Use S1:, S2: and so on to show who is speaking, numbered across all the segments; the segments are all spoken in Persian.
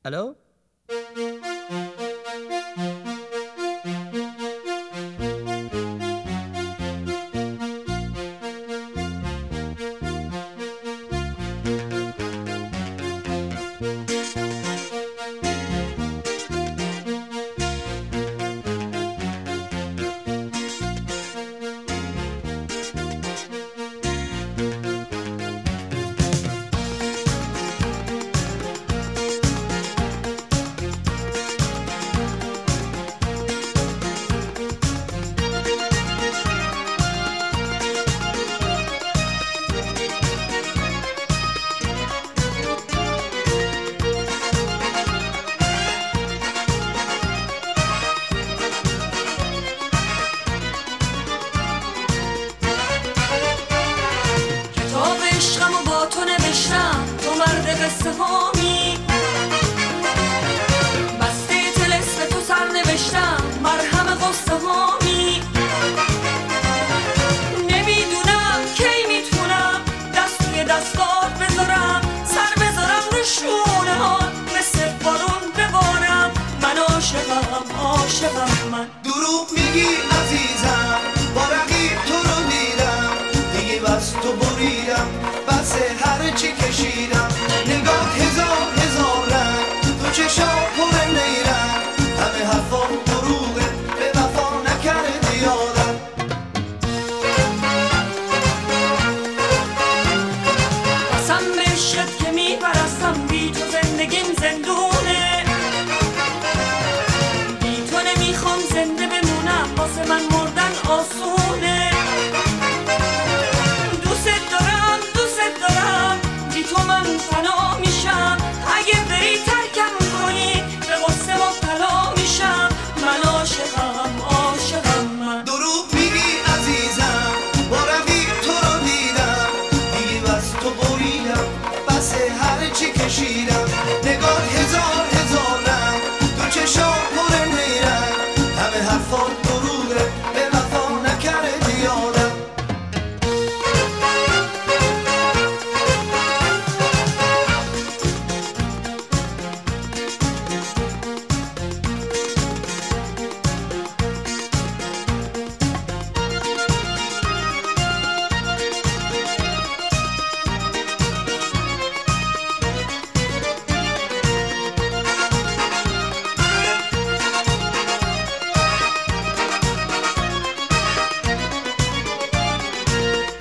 S1: الو.
S2: قصه هامی بسته تلسم تو سر نوشتم مرهم قصه هامی نمیدونم کی میتونم دست توی دستات بذارم سر بذارم رو شونه ها مثل بارون ببارم من عاشقم من
S3: دروغ میگی عزیزم با رقیب تو رو دیدم دیگه بس تو بریدم بس هر چی کشیدم نگاه هزار رنگ تو چشام پر نیرم همه حرفا دروغه به وفا نکردی یادم
S2: قسم به عشقت که میپرستم بی تو زندگیم زندونه بی تو نمیخوام زنده بمونم واسه من مردن آسونه دوست دارم بی تو من فنا میشم اگه بری ترکم کنی به غصه مبتلا میشم من عاشقم من
S3: دروغ میگی عزیزم با رقیب تو رو دیدم دیگه بس تو بریدم بس هر چی کشیدم نگاه هزار رنگ تو چشام پر نیرم همه حرفا دروغه به وفا نکردی یادم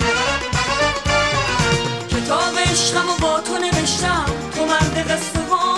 S2: عشقمو با تو نوشتم تو مرد قصه ها